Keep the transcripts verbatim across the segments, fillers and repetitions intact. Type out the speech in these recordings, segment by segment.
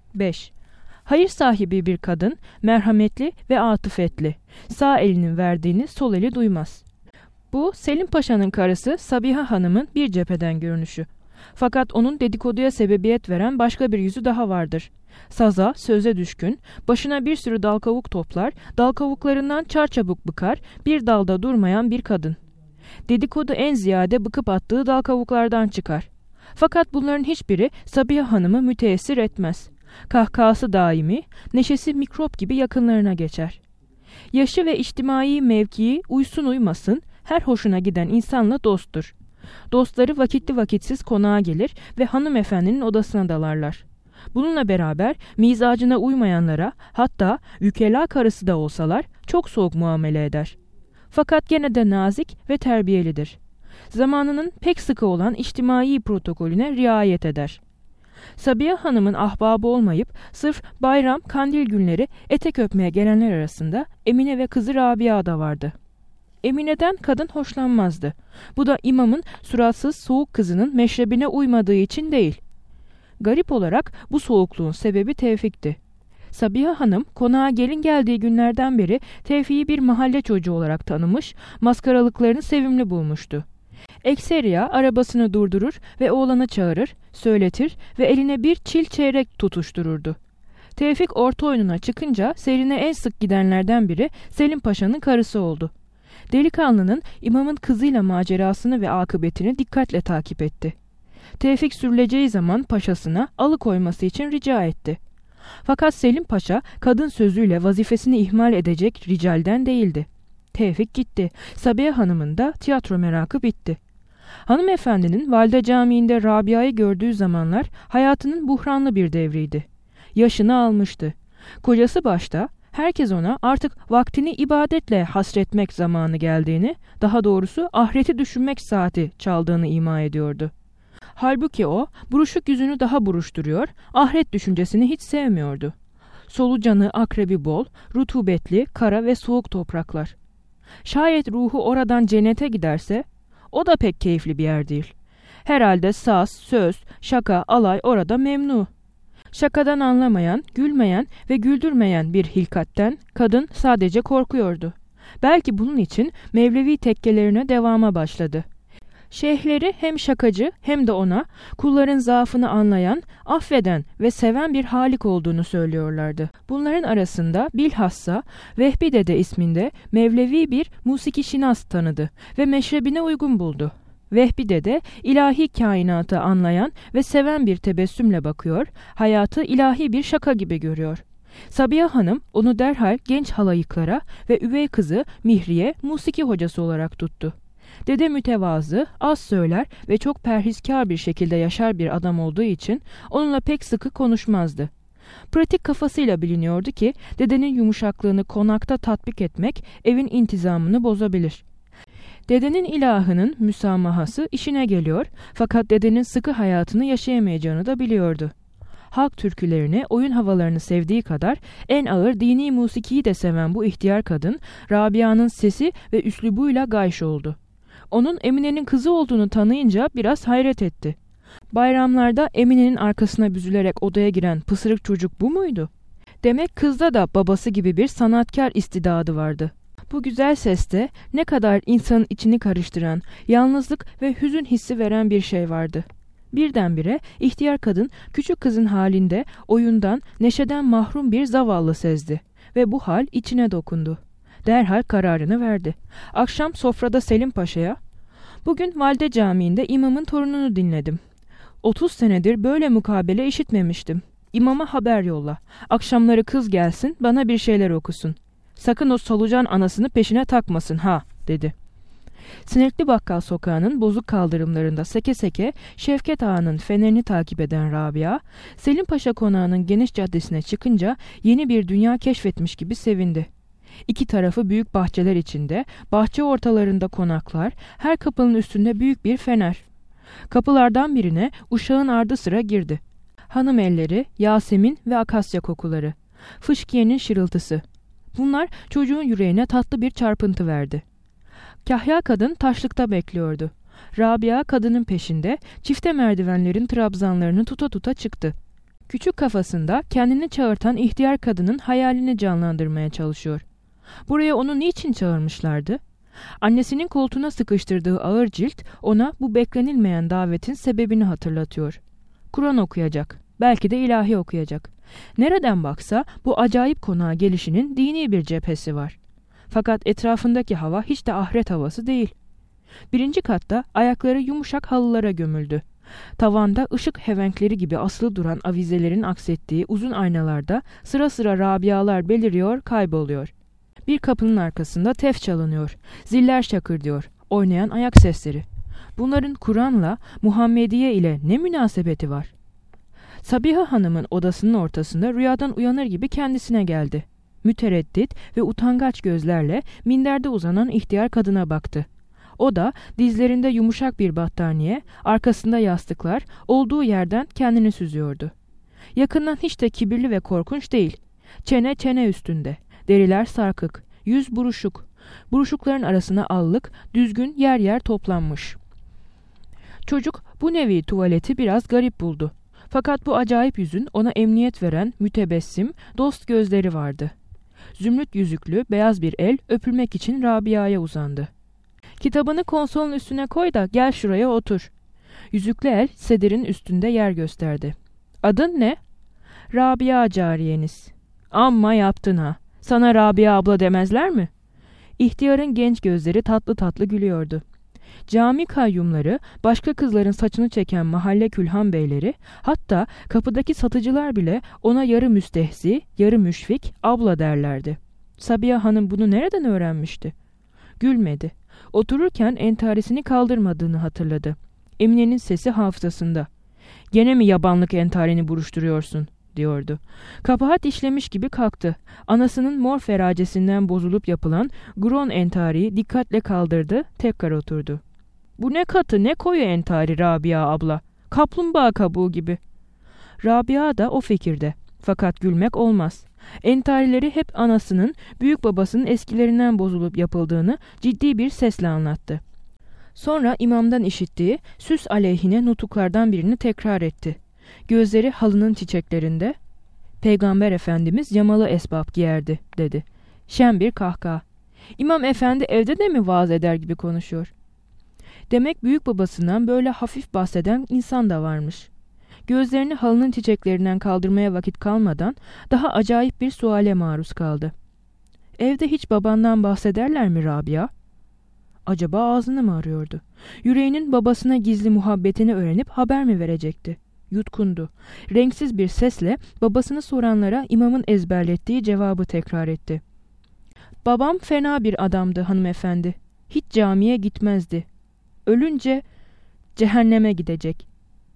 beş. Hayır sahibi bir kadın, merhametli ve atıfetli. Sağ elinin verdiğini sol eli duymaz. Bu Selim Paşa'nın karısı Sabiha Hanım'ın bir cepheden görünüşü. Fakat onun dedikoduya sebebiyet veren başka bir yüzü daha vardır. Saza, söze düşkün, başına bir sürü dal kavuk toplar, dal kavuklarından çarçabuk bıkar, bir dalda durmayan bir kadın. Dedikodu en ziyade bıkıp attığı dal kavuklardan çıkar. Fakat bunların hiçbiri Sabiha Hanım'ı müteessir etmez. Kahkahası daimi, neşesi mikrop gibi yakınlarına geçer. Yaşı ve içtimai mevkii uysun uymasın, her hoşuna giden insanla dosttur. Dostları vakitli vakitsiz konağa gelir ve hanımefendinin odasına dalarlar. Bununla beraber mizacına uymayanlara, hatta vükela karısı da olsalar çok soğuk muamele eder. Fakat gene de nazik ve terbiyelidir. Zamanının pek sıkı olan içtimai protokolüne riayet eder. Sabiha Hanım'ın ahbabı olmayıp sırf bayram, kandil günleri etek öpmeye gelenler arasında Emine ve kızı Rabia da vardı. Emine'den kadın hoşlanmazdı. Bu da imamın suratsız soğuk kızının meşrebine uymadığı için değil. Garip olarak bu soğukluğun sebebi Tevfik'ti. Sabiha Hanım konağa gelin geldiği günlerden beri Tevfik'i bir mahalle çocuğu olarak tanımış, maskaralıklarını sevimli bulmuştu. Ekseriya arabasını durdurur ve oğlanı çağırır, söyletir ve eline bir çil çeyrek tutuştururdu. Tevfik orta oyununa çıkınca serine en sık gidenlerden biri Selim Paşa'nın karısı oldu. Delikanlının imamın kızıyla macerasını ve akıbetini dikkatle takip etti. Tevfik sürüleceği zaman paşasına alıkoyması için rica etti. Fakat Selim Paşa kadın sözüyle vazifesini ihmal edecek ricalden değildi. Tevfik gitti. Sabiha Hanım'ın da tiyatro merakı bitti. Hanımefendinin Valide Camii'nde Rabia'yı gördüğü zamanlar hayatının buhranlı bir devriydi. Yaşını almıştı. Kocası başta, herkes ona artık vaktini ibadetle hasretmek zamanı geldiğini, daha doğrusu ahireti düşünmek saati çaldığını ima ediyordu. Halbuki o, buruşuk yüzünü daha buruşturuyor, ahiret düşüncesini hiç sevmiyordu. Solucanı, akrebi bol, rutubetli, kara ve soğuk topraklar. Şayet ruhu oradan cennete giderse, o da pek keyifli bir yer değil. Herhalde saz, söz, şaka, alay orada memnu. Şakadan anlamayan, gülmeyen ve güldürmeyen bir hilkatten kadın sadece korkuyordu. Belki bunun için Mevlevi tekkelerine devama başladı. Şeyhleri hem şakacı hem de ona kulların zaafını anlayan, affeden ve seven bir halik olduğunu söylüyorlardı. Bunların arasında bilhassa Vehbi Dede isminde Mevlevi bir musikişinas tanıdı ve meşrebine uygun buldu. Vehbi Dede ilahi kainatı anlayan ve seven bir tebessümle bakıyor, hayatı ilahi bir şaka gibi görüyor. Sabiha Hanım onu derhal genç halayıklara ve üvey kızı Mihriye musiki hocası olarak tuttu. Dede mütevazı, az söyler ve çok perhizkar bir şekilde yaşar bir adam olduğu için onunla pek sıkı konuşmazdı. Pratik kafasıyla biliniyordu ki dedenin yumuşaklığını konakta tatbik etmek evin intizamını bozabilir. Dedenin ilahının müsamahası işine geliyor fakat dedenin sıkı hayatını yaşayamayacağını da biliyordu. Halk türkülerini, oyun havalarını sevdiği kadar en ağır dini musikiyi de seven bu ihtiyar kadın Rabia'nın sesi ve üslubuyla gayş oldu. Onun Emine'nin kızı olduğunu tanıyınca biraz hayret etti. Bayramlarda Emine'nin arkasına büzülerek odaya giren pısırık çocuk bu muydu? Demek kızda da babası gibi bir sanatkar istidadı vardı. Bu güzel seste ne kadar insanın içini karıştıran, yalnızlık ve hüzün hissi veren bir şey vardı. Birdenbire ihtiyar kadın küçük kızın halinde oyundan, neşeden mahrum bir zavallı sezdi ve bu hal içine dokundu. Derhal kararını verdi. Akşam sofrada Selim Paşa'ya, "Bugün Valide Camii'nde imamın torununu dinledim. Otuz senedir böyle mukabele işitmemiştim. İmama haber yolla. Akşamları kız gelsin, bana bir şeyler okusun. Sakın o solucan anasını peşine takmasın ha," dedi. Sinekli Bakkal Sokağı'nın bozuk kaldırımlarında seke seke Şevket Ağa'nın fenerini takip eden Rabia, Selim Paşa Konağı'nın geniş caddesine çıkınca yeni bir dünya keşfetmiş gibi sevindi. İki tarafı büyük bahçeler içinde, bahçe ortalarında konaklar, her kapının üstünde büyük bir fener. Kapılardan birine uşağın ardı sıra girdi. Hanım elleri, Yasemin ve akasya kokuları, fışkiyenin şırıltısı. Bunlar çocuğun yüreğine tatlı bir çarpıntı verdi. Kahya kadın taşlıkta bekliyordu. Rabia kadının peşinde çifte merdivenlerin trabzanlarını tuta tuta çıktı. Küçük kafasında kendini çağırtan ihtiyar kadının hayalini canlandırmaya çalışıyor. Buraya onu niçin çağırmışlardı? Annesinin koltuğuna sıkıştırdığı ağır cilt ona bu beklenilmeyen davetin sebebini hatırlatıyor. Kur'an okuyacak, belki de ilahi okuyacak. Nereden baksa bu acayip konağa gelişinin dini bir cephesi var. Fakat etrafındaki hava hiç de ahiret havası değil. Birinci katta ayakları yumuşak halılara gömüldü. Tavanda ışık hevenkleri gibi asılı duran avizelerin aksettiği uzun aynalarda sıra sıra Rabialar beliriyor, kayboluyor. Bir kapının arkasında tef çalınıyor, ziller şakırdıyor, oynayan ayak sesleri. Bunların Kur'an'la, Muhammediye ile ne münasebeti var? Sabiha Hanım'ın odasının ortasında rüyadan uyanır gibi kendisine geldi. Mütereddit ve utangaç gözlerle minderde uzanan ihtiyar kadına baktı. O da dizlerinde yumuşak bir battaniye, arkasında yastıklar, olduğu yerden kendini süzüyordu. Yakından hiç de kibirli ve korkunç değil. Çene çene üstünde, deriler sarkık, yüz buruşuk. Buruşukların arasına allık, düzgün yer yer toplanmış. Çocuk bu nevi tuvaleti biraz garip buldu. Fakat bu acayip yüzün ona emniyet veren mütebessim, dost gözleri vardı. Zümrüt yüzüklü beyaz bir el öpülmek için Rabia'ya uzandı. Kitabını konsolun üstüne koy da gel şuraya otur. Yüzüklü el sedirin üstünde yer gösterdi. Adın ne? Rabia cariyeniz. Amma yaptın ha. Sana Rabia abla demezler mi? İhtiyarın genç gözleri tatlı tatlı gülüyordu. Cami kayyumları, başka kızların saçını çeken mahalle külhan beyleri, hatta kapıdaki satıcılar bile ona yarı müstehzi, yarı müşfik, abla derlerdi. Sabiha Hanım bunu nereden öğrenmişti? Gülmedi. Otururken entarisini kaldırmadığını hatırladı. Emine'nin sesi hafızasında. "Gene mi yabanlık entarini buruşturuyorsun?" diyordu. Kabahat işlemiş gibi kalktı. Anasının mor feracesinden bozulup yapılan gron entariyi dikkatle kaldırdı, tekrar oturdu. "Bu ne katı ne koyu entari Rabia abla. Kaplumbağa kabuğu gibi." Rabia da o fikirde. Fakat gülmek olmaz. Entarileri hep anasının, büyük babasının eskilerinden bozulup yapıldığını ciddi bir sesle anlattı. Sonra imamdan işittiği süs aleyhine nutuklardan birini tekrar etti. Gözleri halının çiçeklerinde. "Peygamber Efendimiz yamalı esbab giyerdi," dedi. Şen bir kahkaha. "İmam efendi evde de mi vaaz eder gibi konuşuyor?" Demek büyük babasından böyle hafif bahseden insan da varmış. Gözlerini halının çiçeklerinden kaldırmaya vakit kalmadan daha acayip bir suale maruz kaldı. "Evde hiç babandan bahsederler mi Rabia?" Acaba ağzını mı arıyordu? Yüreğinin babasına gizli muhabbetini öğrenip haber mi verecekti? Yutkundu. Renksiz bir sesle babasını soranlara imamın ezberlettiği cevabı tekrar etti. "Babam fena bir adamdı hanımefendi. Hiç camiye gitmezdi. Ölünce cehenneme gidecek."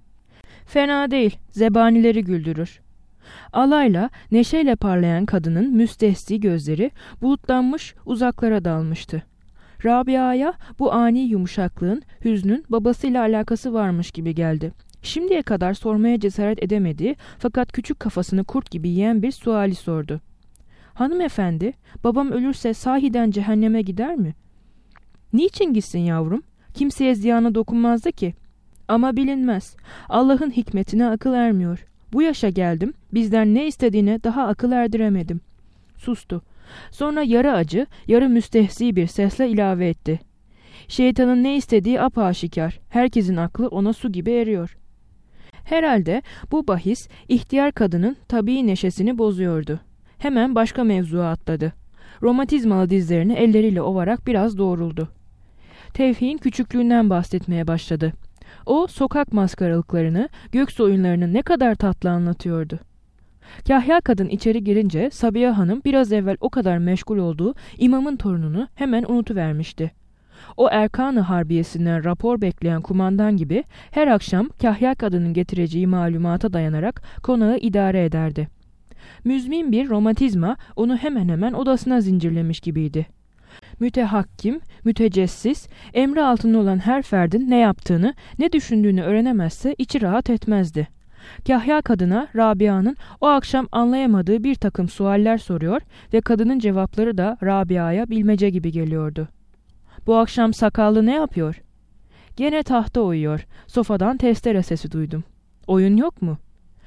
"Fena değil, zebanileri güldürür." Alayla, neşeyle parlayan kadının müstehzi gözleri bulutlanmış, uzaklara dalmıştı. Rabia'ya bu ani yumuşaklığın, hüznün babasıyla alakası varmış gibi geldi. Şimdiye kadar sormaya cesaret edemediği fakat küçük kafasını kurt gibi yiyen bir suali sordu. "Hanımefendi, babam ölürse sahiden cehenneme gider mi?" "Niçin gitsin yavrum? Kimseye ziyana dokunmazdı ki." "Ama bilinmez. Allah'ın hikmetine akıl ermiyor. Bu yaşa geldim, bizden ne istediğine daha akıl erdiremedim." Sustu. Sonra yarı acı, yarı müstehzi bir sesle ilave etti. "Şeytanın ne istediği apaşikar. Herkesin aklı ona su gibi eriyor." Herhalde bu bahis ihtiyar kadının tabii neşesini bozuyordu. Hemen başka mevzuya atladı. Romatizmalı dizlerini elleriyle ovarak biraz doğruldu. Tevfik'in küçüklüğünden bahsetmeye başladı. O sokak maskaralıklarını, göksu oyunlarını ne kadar tatlı anlatıyordu. Kahya kadın içeri girince Sabiha Hanım biraz evvel o kadar meşgul olduğu imamın torununu hemen unutuvermişti. O Erkan-ı Harbiyesi'nden rapor bekleyen kumandan gibi her akşam Kahya kadının getireceği malumata dayanarak konağı idare ederdi. Müzmin bir romatizma onu hemen hemen odasına zincirlemiş gibiydi. Mütehakkim, mütecessis, emri altında olan her ferdin ne yaptığını, ne düşündüğünü öğrenemezse içi rahat etmezdi. Kahya kadına Rabia'nın o akşam anlayamadığı bir takım sualler soruyor ve kadının cevapları da Rabia'ya bilmece gibi geliyordu. "Bu akşam sakallı ne yapıyor?" "Gene tahta uyuyor. Sofadan testere sesi duydum." "Oyun yok mu?"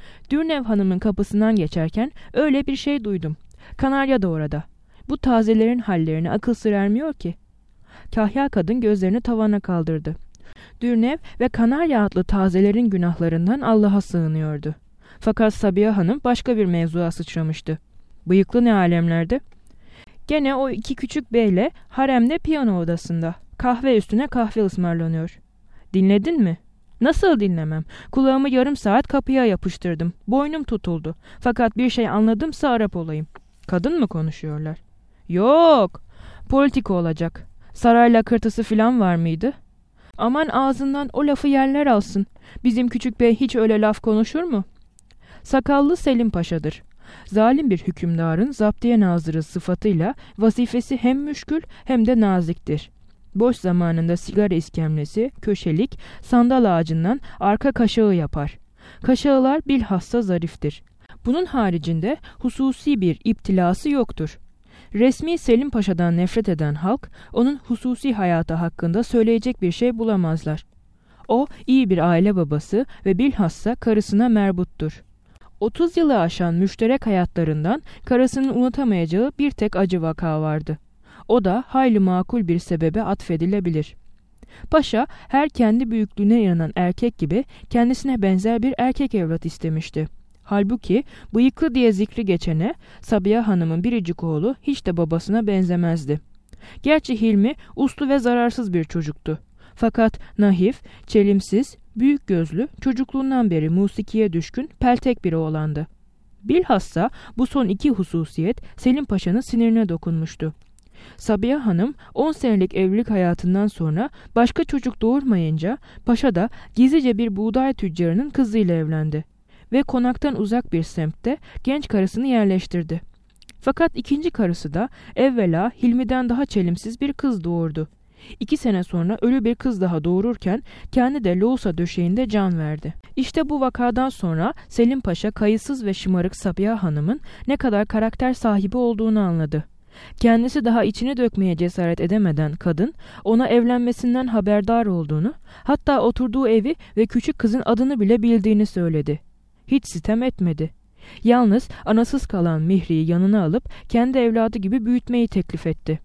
Dürnev Hanım'ın kapısından geçerken öyle bir şey duydum. Kanarya da orada. Bu tazelerin hallerine akıl sır ermiyor ki. Kahya kadın gözlerini tavana kaldırdı. Dürnev ve Kanarya adlı tazelerin günahlarından Allah'a sığınıyordu. Fakat Sabiha Hanım başka bir mevzuya sıçramıştı. Bıyıklı ne alemlerde? Gene o iki küçük beyle haremde piyano odasında. Kahve üstüne kahve ısmarlanıyor. Dinledin mi? Nasıl dinlemem? Kulağımı yarım saat kapıya yapıştırdım. Boynum tutuldu. Fakat bir şey anladımsa Arap olayım. Kadın mı konuşuyorlar? Yok. Politika olacak. Saray lakırtısı filan var mıydı? Aman ağzından o lafı yerler alsın. Bizim küçük bey hiç öyle laf konuşur mu? Sakallı Selim Paşa'dır. Zalim bir hükümdarın zaptiye nazırı sıfatıyla vazifesi hem müşkül hem de naziktir. Boş zamanında sigara iskemlesi, köşelik, sandal ağacından arka kaşağı yapar. Kaşağılar bilhassa zariftir. Bunun haricinde hususi bir iptilası yoktur. Resmi Selim Paşa'dan nefret eden halk, onun hususi hayatı hakkında söyleyecek bir şey bulamazlar. O, iyi bir aile babası ve bilhassa karısına merbuttur. Otuz yılı aşan müşterek hayatlarından karısının unutamayacağı bir tek acı vaka vardı. O da hayli makul bir sebebe atfedilebilir. Paşa, her kendi büyüklüğüne inanan erkek gibi kendisine benzer bir erkek evlat istemişti. Halbuki bıyıklı diye zikri geçene Sabiha Hanım'ın biricik oğlu hiç de babasına benzemezdi. Gerçi Hilmi uslu ve zararsız bir çocuktu. Fakat naif, çelimsiz, büyük gözlü, çocukluğundan beri musikiye düşkün, peltek bir oğlandı. Bilhassa bu son iki hususiyet Selim Paşa'nın sinirine dokunmuştu. Sabiha Hanım on senelik evlilik hayatından sonra başka çocuk doğurmayınca Paşa da gizlice bir buğday tüccarının kızıyla evlendi ve konaktan uzak bir semtte genç karısını yerleştirdi. Fakat ikinci karısı da evvela Hilmi'den daha çelimsiz bir kız doğurdu. İki sene sonra ölü bir kız daha doğururken kendi de loğusa döşeğinde can verdi. İşte bu vakadan sonra Selim Paşa kayıtsız ve şımarık Sabiha Hanım'ın ne kadar karakter sahibi olduğunu anladı. Kendisi daha içini dökmeye cesaret edemeden kadın ona evlenmesinden haberdar olduğunu, hatta oturduğu evi ve küçük kızın adını bile bildiğini söyledi. Hiç sitem etmedi. Yalnız anasız kalan Mihri'yi yanına alıp kendi evladı gibi büyütmeyi teklif etti.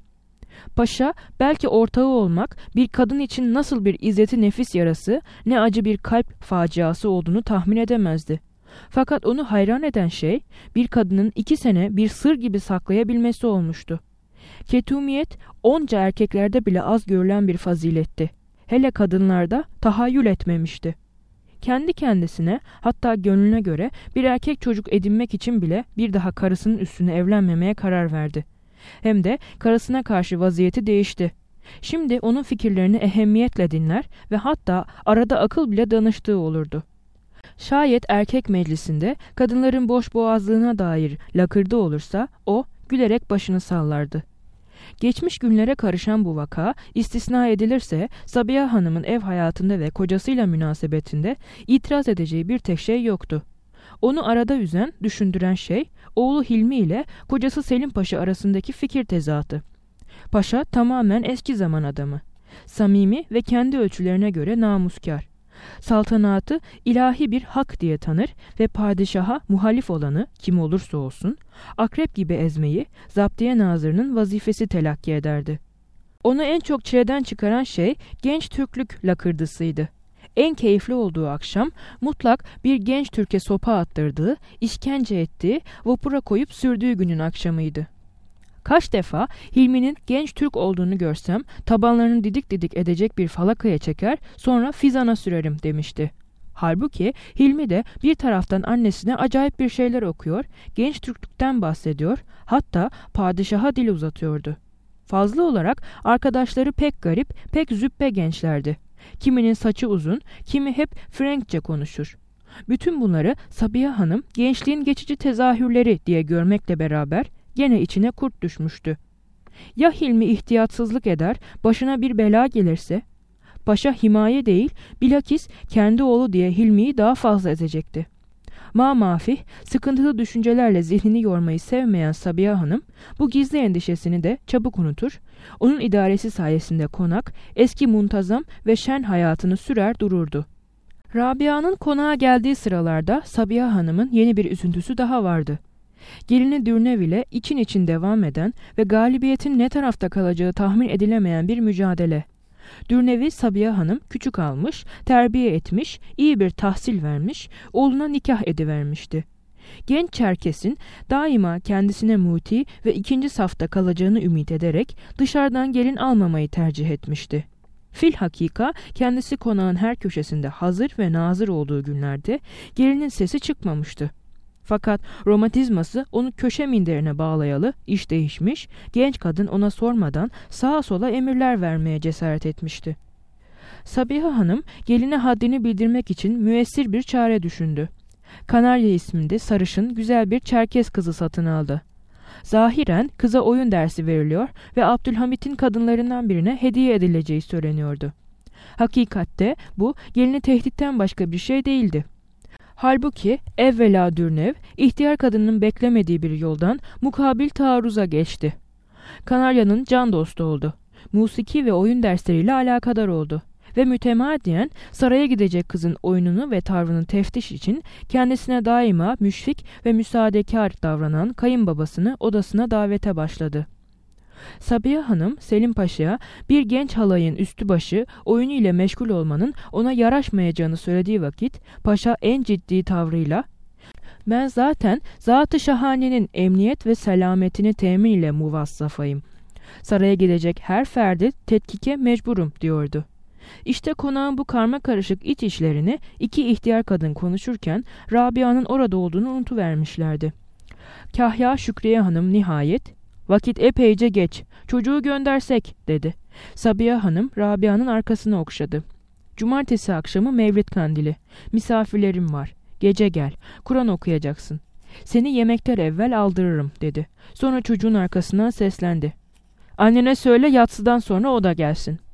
Paşa belki ortağı olmak bir kadın için nasıl bir izzeti nefis yarası, ne acı bir kalp faciası olduğunu tahmin edemezdi. Fakat onu hayran eden şey bir kadının iki sene bir sır gibi saklayabilmesi olmuştu. Ketumiyet onca erkeklerde bile az görülen bir faziletti. Hele kadınlarda tahayyül etmemişti. Kendi kendisine, hatta gönlüne göre bir erkek çocuk edinmek için bile bir daha karısının üstüne evlenmemeye karar verdi. Hem de karısına karşı vaziyeti değişti. Şimdi onun fikirlerini ehemmiyetle dinler ve hatta arada akıl bile danıştığı olurdu. Şayet erkek meclisinde kadınların boş boğazlığına dair lakırdı olursa o gülerek başını sallardı. Geçmiş günlere karışan bu vaka istisna edilirse Sabiha Hanım'ın ev hayatında ve kocasıyla münasebetinde itiraz edeceği bir tek şey yoktu. Onu arada üzen, düşündüren şey oğlu Hilmi ile kocası Selim Paşa arasındaki fikir tezatı. Paşa tamamen eski zaman adamı. Samimi ve kendi ölçülerine göre namuskar. Saltanatı ilahi bir hak diye tanır ve padişaha muhalif olanı kim olursa olsun akrep gibi ezmeyi zaptiye nazırının vazifesi telakki ederdi. Onu en çok çileden çıkaran şey genç Türklük lakırdısıydı. En keyifli olduğu akşam mutlak bir genç Türk'e sopa attırdığı, işkence ettiği, vapura koyup sürdüğü günün akşamıydı. Kaç defa Hilmi'nin genç Türk olduğunu görsem tabanlarını didik didik edecek bir falakaya çeker, sonra fizana sürerim demişti. Halbuki Hilmi de bir taraftan annesine acayip bir şeyler okuyor, genç Türklükten bahsediyor, hatta padişaha dil uzatıyordu. Fazla olarak arkadaşları pek garip, pek züppe gençlerdi. Kiminin saçı uzun, kimi hep Frenkçe konuşur. Bütün bunları Sabiha Hanım gençliğin geçici tezahürleri diye görmekle beraber gene içine kurt düşmüştü. Ya Hilmi ihtiyatsızlık eder, başına bir bela gelirse? Paşa himaye değil, bilakis kendi oğlu diye Hilmi'yi daha fazla ezecekti. Mamafih, sıkıntılı düşüncelerle zihnini yormayı sevmeyen Sabiha Hanım, bu gizli endişesini de çabuk unutur, onun idaresi sayesinde konak, eski muntazam ve şen hayatını sürer dururdu. Rabia'nın konağa geldiği sıralarda Sabiha Hanım'ın yeni bir üzüntüsü daha vardı. Gelini Dürnev ile için için devam eden ve galibiyetin ne tarafta kalacağı tahmin edilemeyen bir mücadele. Dürnev'i Sabiha Hanım küçük almış, terbiye etmiş, iyi bir tahsil vermiş, oğluna nikah edivermişti. Genç Çerkes'in daima kendisine muti ve ikinci safta kalacağını ümit ederek dışarıdan gelin almamayı tercih etmişti. Filhakika kendisi konağın her köşesinde hazır ve nazır olduğu günlerde gelinin sesi çıkmamıştı. Fakat romatizması onu köşe minderine bağlayalı iş değişmiş, genç kadın ona sormadan sağa sola emirler vermeye cesaret etmişti. Sabiha Hanım geline haddini bildirmek için müessir bir çare düşündü. Kanarya isminde sarışın güzel bir Çerkes kızı satın aldı. Zahiren kıza oyun dersi veriliyor ve Abdülhamit'in kadınlarından birine hediye edileceği söyleniyordu. Hakikatte bu gelini tehditten başka bir şey değildi. Halbuki evvela Dürnev, ihtiyar kadının beklemediği bir yoldan mukabil taarruza geçti. Kanarya'nın can dostu oldu. Musiki ve oyun dersleriyle alakadar oldu. Ve mütemadiyen saraya gidecek kızın oyununu ve tavrını teftiş için kendisine daima müşfik ve müsaadekar davranan kayınbabasını odasına davete başladı. Sabiha Hanım Selim Paşa'ya bir genç halayın üstü başı oyunu ile meşgul olmanın ona yaraşmayacağını söylediği vakit paşa en ciddi tavrıyla "Ben zaten Zat-ı Şahane'nin emniyet ve selametini temin ile muvassafayım. Saraya gidecek her ferdi tetkike mecburum" diyordu. İşte konağın bu karma karışık iç işlerini iki ihtiyar kadın konuşurken Rabia'nın orada olduğunu unutuvermişlerdi. Kahya Şükriye Hanım nihayet "Vakit epeyce geç, çocuğu göndersek" dedi. Sabiha Hanım Rabia'nın arkasını okşadı. "Cumartesi akşamı Mevlid kandili. Misafirlerim var. Gece gel. Kur'an okuyacaksın. Seni yemekler evvel aldırırım" dedi. Sonra çocuğun arkasından seslendi. "Annene söyle yatsıdan sonra o da gelsin."